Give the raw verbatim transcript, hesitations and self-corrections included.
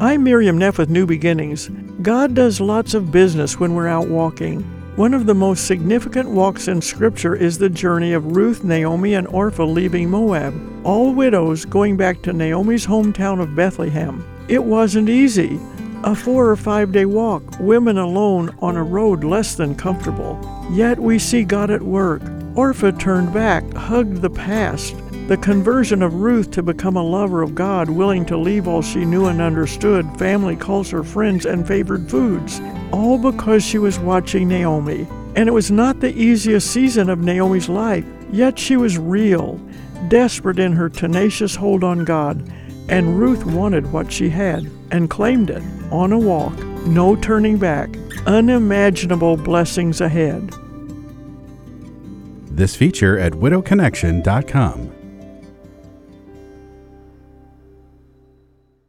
I'm Miriam Neff with New Beginnings. God does lots of business when we're out walking. One of the most significant walks in Scripture is the journey of Ruth, Naomi, and Orpah leaving Moab, all widows going back to Naomi's hometown of Bethlehem. It wasn't easy. A four or five day walk, women alone on a road less than comfortable. Yet we see God at work. Orpah turned back, hugged the past. The conversion of Ruth to become a lover of God, willing to leave all she knew and understood, family, culture, friends, and favored foods, all because she was watching Naomi. And it was not the easiest season of Naomi's life, yet she was real, desperate in her tenacious hold on God, and Ruth wanted what she had and claimed it on a walk, no turning back, unimaginable blessings ahead. This feature at widow connection dot com.